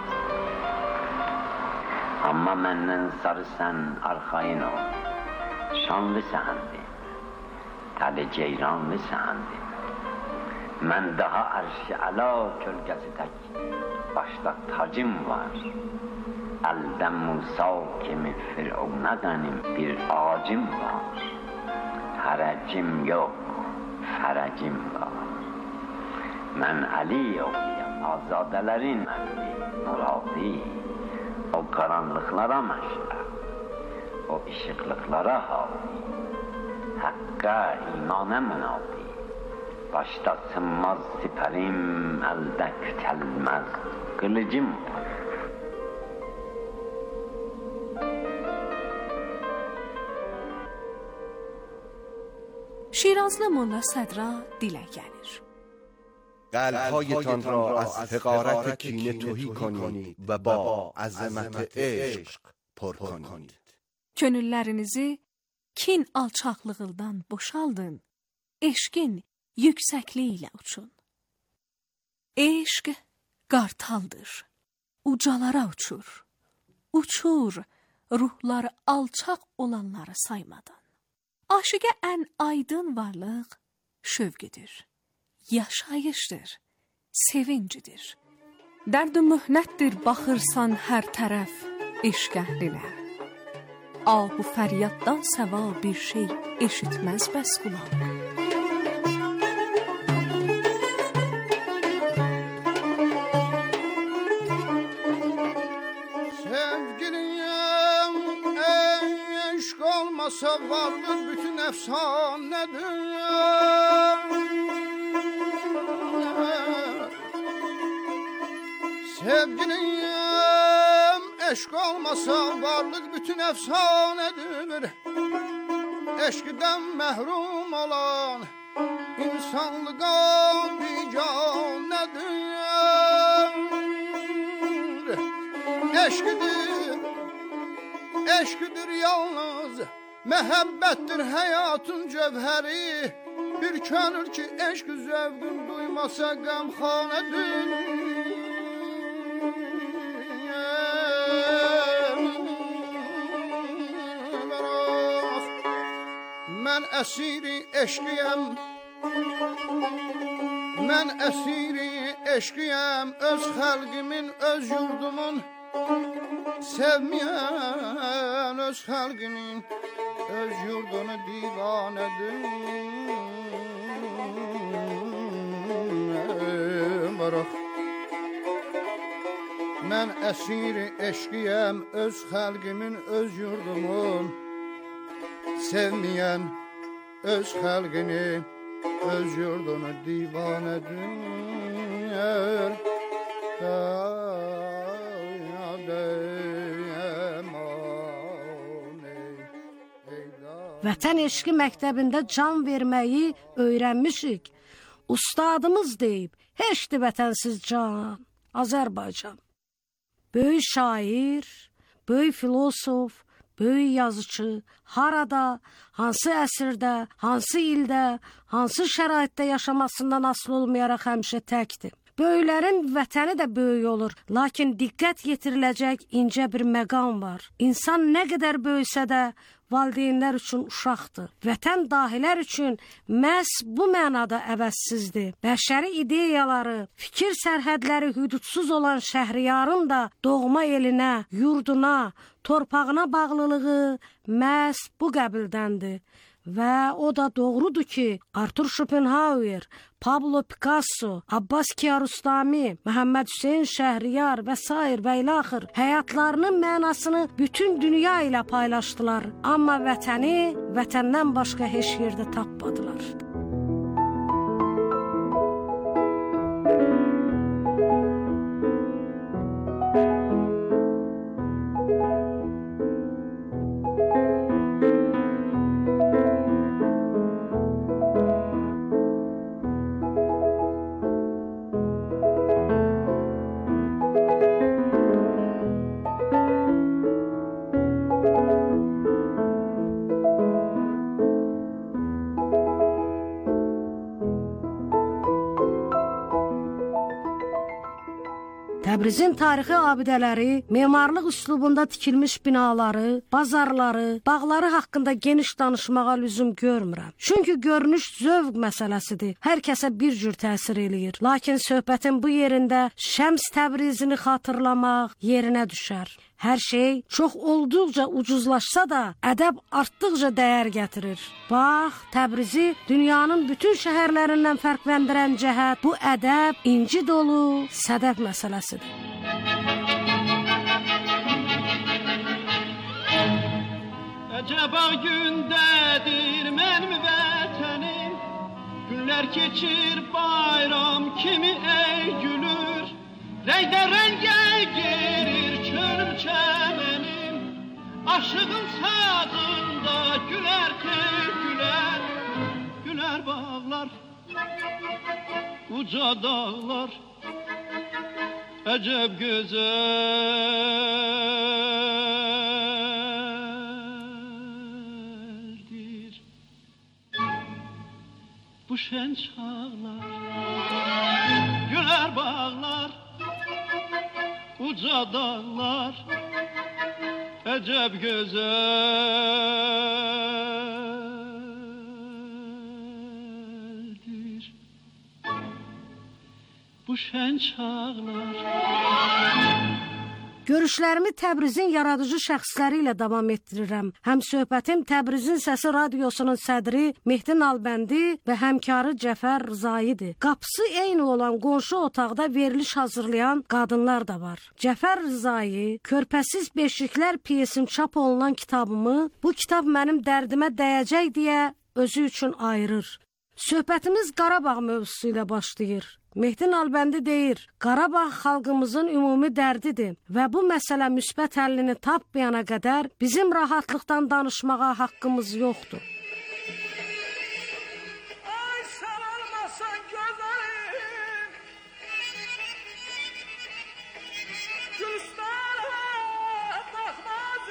U: Amma məndən sarı sən arxayın ol. Şanlı səndir, təli ceyranlı səndir. Mən daha ərş-i əla kölgəsi tək başda tacım var. Əldən Musa kimi Firavuna qənim bir ağacım var. Hərəcim yox, fərəcim var. Mən Əli oğluyam, azadələrin Əli, muradi. O qaranlıqlara məşrə, o işıqlıqlara hali. Həqqə, imanə münafi. Başda sınmaz sipərim, əldə kütəlməz qılıcım var.
Q: شیرازlı مولا صدرا دیله gəlir.
A: قلب‌هایتان را از حقارت کینه تهی کنید و با عظمت عشق پر کنید.
Q: Könüllərinizi kin alçaqlığından boşaldın. Eşqin yüksəkliyi ilə uçun. Eşq qartaldır. Ucalara uçur. Uçur ruhları alçaq olanları saymadan. Aşıqə ən aydın varlıq şövqüdür, yaşayışdır, sevincidir. Dərd-ü mühnətdir baxırsan hər tərəf eşq əhlinə. Ah bu fəryaddan səva bir şey eşitməz bəs qulaq.
E: Sevgilim eşk olmasa varlık bütün efsanedir. Sevgilim eşk olmasa varlık bütün efsanedir. Eşkiden mehrum olan insanlığa biganedir. Eşkidir, eşkidir yalnız, mehabbettir hayatın cevheri. Bir könül ki eşk zevkün duymasa gamxanedir. Mən əsiri eşqiyəm, mən əsiri eşqiyəm, öz xalqimin, öz yurdumun, sevməyən öz xalqimin, öz yurdunu divanədir. Mən əsiri eşqiyəm, öz xalqimin, öz yurdumun, sevməyən öz xalqini, öz yurdunu divanədir.
R: Vətən eşqi məktəbində can verməyi öyrənmişik. Ustadımız deyib, heçdir vətənsiz can, Azərbaycan. Böyük şair, böyük filosof, böyük yazıcı harada, hansı əsrdə, hansı ildə, hansı şəraitdə yaşamasından asılı olmayaraq həmişə təkdir. Böyüklərin vətəni də böyük olur, lakin diqqət yetiriləcək incə bir məqam var. İnsan nə qədər böyüsə də valideynlər üçün uşaqdır. Vətən dahilər üçün məhz bu mənada əvəzsizdir. Bəşəri ideyaları, fikir sərhədləri hüdudsuz olan Şəhriyarın da doğma elinə, yurduna, torpağına bağlılığı məhz bu qəbildəndir. Və o da doğrudur ki, Artur Schopenhauer, Pablo Picasso, Abbas Kiarostami, Məhəmməd Hüseyn Şəhriyar və sair və ilaxır həyatlarının mənasını bütün dünya ilə paylaşdılar. Amma vətəni vətəndən başqa heç yerdə tapmadılar. Təbrizin tarixi abidələri, memarlıq üslubunda tikilmiş binaları, bazarları, bağları haqqında geniş danışmağa lüzum görmürəm. Çünki görünüş zövq məsələsidir. Hər kəsə bir cür təsir eləyir. Lakin söhbətin bu yerində Şəms Təbrizini xatırlamaq yerinə düşər. Hər şey çox olduqca ucuzlaşsa da, ədəb artdıqca dəyər gətirir. Bax, Təbrizi dünyanın bütün şəhərlərindən fərqləndirən cəhət bu ədəb, inci dolu, sədəf məsələsidir.
B: Əcəba gündədir mənim vətənim, günlər keçir bayram kimi ey gülür, rəngdə rəngə girir könül çəmənim, aşığın sağında gülər tey gülər, gülər bağlar, uca dağlar, əcəb gözəldir bu şən çağlar, gülər bağlar, uca dağlar, əcəb gözəldir bu şən çağlar.
R: Görüşlərimi Təbrizin yaradıcı şəxsləri ilə davam etdirirəm. Həm söhbətim Təbrizin Səsi radiosunun sədri Mehdi Nalbəndi və həmkarı Cəfər Rızaidir. Qapısı eyni olan qonşu otaqda veriliş hazırlayan qadınlar da var. Cəfər Rızai Körpəsiz Beşiklər pyesim çap olunan kitabımı bu kitab mənim dərdimə dəyəcək deyə özü üçün ayırır. Söhbətimiz Qarabağ mövzusu ilə başlayır. Mehdi Nalbəndi deyir, Qarabağ xalqımızın ümumi dərdidir və bu məsələ müsbət həllini tapmayana qədər bizim rahatlıqdan danışmağa haqqımız yoxdur.
F: Ay sarılmasan gözlerim, Gülistan'a bakmaz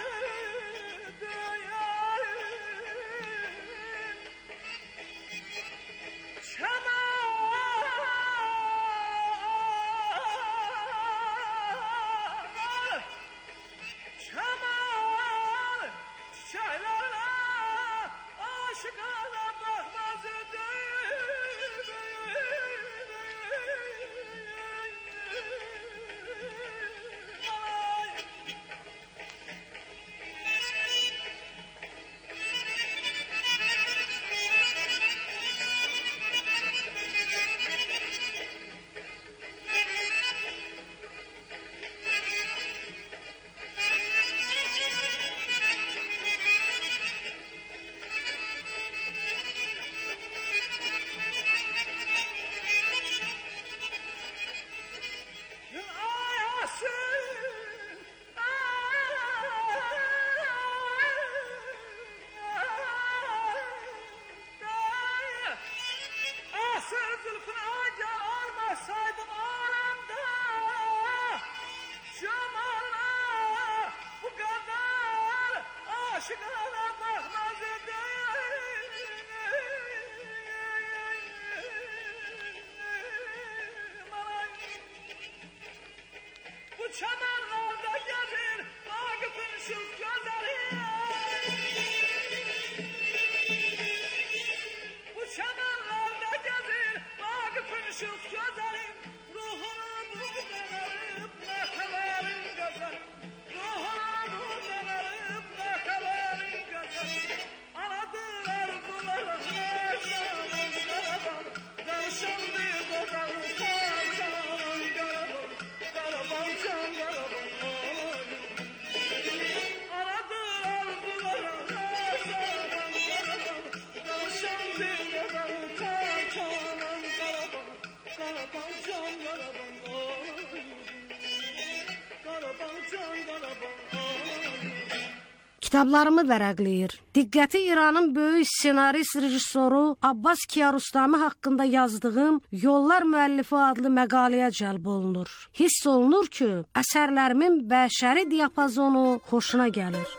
R: Kitablarımı vərəqləyir. Diqqəti İranın böyük ssenarist rejissoru Abbas Kiarostami haqqında yazdığım Yollar müəllifi adlı məqaləyə cəlb olunur. Hiss olunur ki, əsərlərimin bəşəri diapazonu xoşuna gəlir.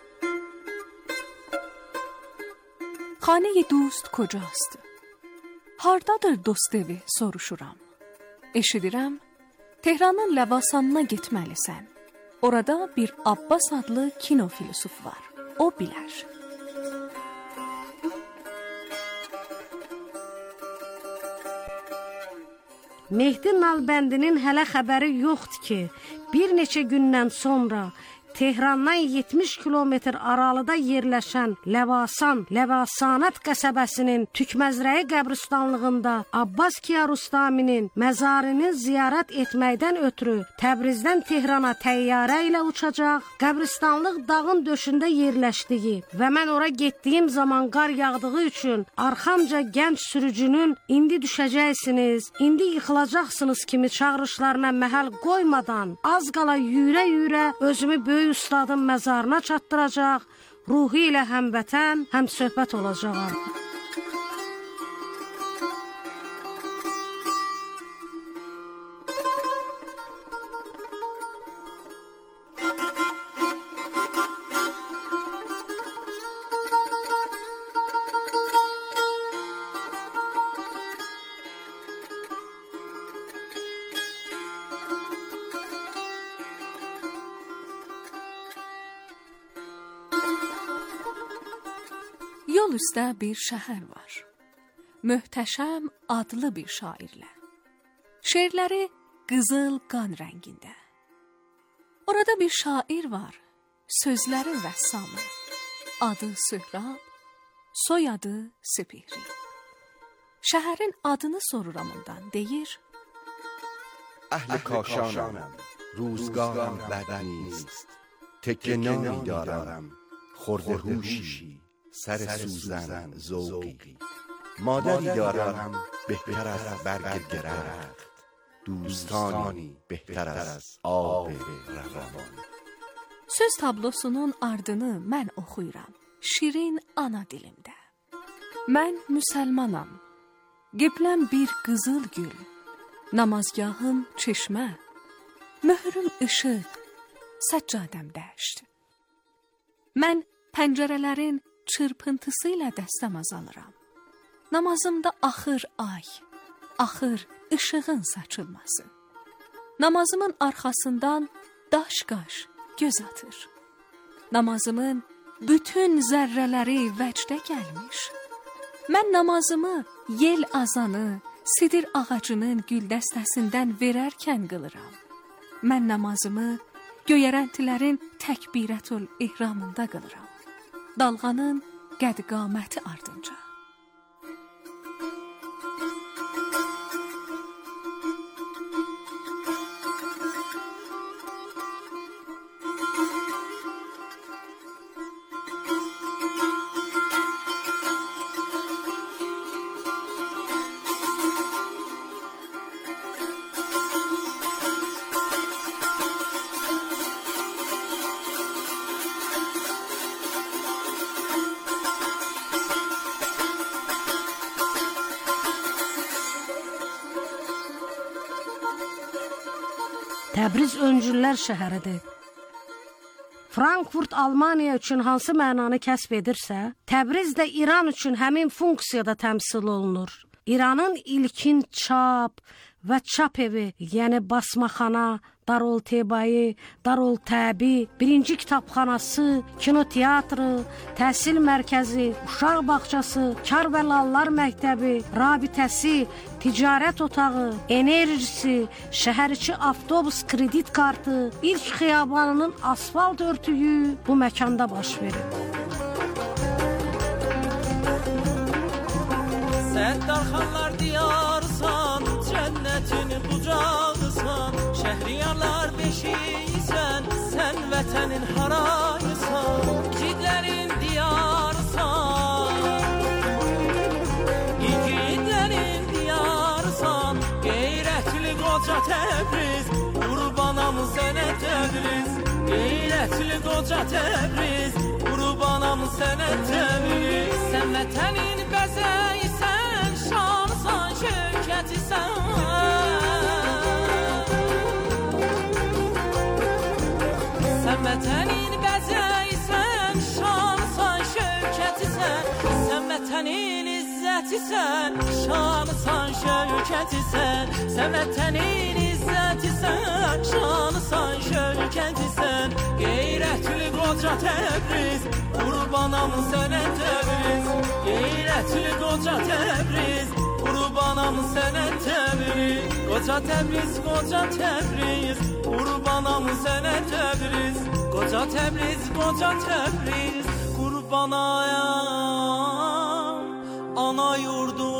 Q: Xanə-i dost kocast? Hardadır dost evi soruşuram. Eşidirəm, Tehranın ləvasanına getməlisən. Orada bir Abbas adlı kino filosof var. O bilər.
R: Mehdi Nalbəndinin hələ xəbəri yoxdur ki, bir neçə gündən sonra Tehrandan yetmiş kilometr aralıda yerləşən Ləvasan, Ləvasanat qəsəbəsinin Tükməzrəyi qəbristanlığında Abbas Kiarostaminin məzarını ziyarət etməkdən ötürü Təbrizdən Tehrana təyyarə ilə uçacaq, qəbristanlıq dağın döşündə yerləşdiyi və mən ora getdiyim zaman qar yağdığı üçün arxamca gənc sürücünün indi düşəcəksiniz, indi yıxılacaqsınız kimi çağırışlarına məhəl qoymadan az qala yürə-yürə özümü böyük ustadın məzarına çatdıracaq, ruhu ilə həmvətən, həm söhbət olacağam.
Q: Yol üstə bir şəhər var. Möhtəşəm adlı bir şairlə. Şeirləri qızıl qan rəngində. Orada bir şair var, sözlərin rəssamı. Adı Söhrab, soyadı Süpehri. Şəhərin adını soruram ondan, deyir:
A: اهل کاشانم روزگارم بد نیست تکه نانی دارم خورده هوشی سر سوزن ذوقی مادری دارم بهتر از برگ درخت دوستانی بهتر از آب روان.
Q: Söz tablosunun ardını mən oxuyuram, şirin ana dilimdə. Mən müsəlmanam, qibləm bir qızıl gül, namazgahım çeşmə, möhrüm işıq, səccadəm dəşt. Mən pəncərələrin çırpıntısı ilə dəstəmaz alıram. Namazımda axır ay, axır işığın saçılması. Namazımın arxasından daş-qaş göz atır. Namazımın bütün zərrələri vəcdə gəlmiş. Mən namazımı yel azanı, sidir ağacının güldəstəsindən verərkən qılıram. Mən namazımı göyərəntilərin təkbirətül ehramında qılıram. Dalğanın qəd-qaməti ardınca.
R: Təbriz öncüllər şəhəridir. Frankfurt Almaniya üçün hansı mənanı kəsb edirsə, Təbriz də İran üçün həmin funksiyada təmsil olunur. İranın ilkin çap və çap evi, yəni basmaxana, Darul Tebai, Darul Təbi, birinci kitabxanası, kinoteatrı, təhsil mərkəzi, uşaq bağçası, Kərbəlalılar məktəbi, rabitəsi, ticarət otağı, enerjisi, şəhərçi avtobus kredit kartı, ilk xiyabanının asfalt örtüyü bu məkanda baş verir.
H: Səttarxanlar diyarsan, cənnətin bucağısan, şəhriyarlar beşiyisən, sən vətənin harayısan, igidlərin diyarsan, igidlərin diyarsan, qeyrətli qoca Təbriz, qurbanam sənə Təbriz, qeyrətli qoca Təbriz, qurbanam sənə Təbriz, sən vətənin bəzəyisən, şansan, şövkətisən. Sən vətənin bəzəyisən, şansan, şövkətisən, sən vətənin izzətisən, şansan, şövkətisən, sən vətənin izzətisən, şansan, şövkətisən, qeyrətli qoca Təbriz, qurbanam sənə Təbriz, qeyrətli qoca Təbriz, qurbanam sənə Təbriz, qoca Təbriz, qoca Təbriz, qurbanam sənə Təbriz, qoca Təbriz, qoca Təbriz, qurbanayam ana yurdum.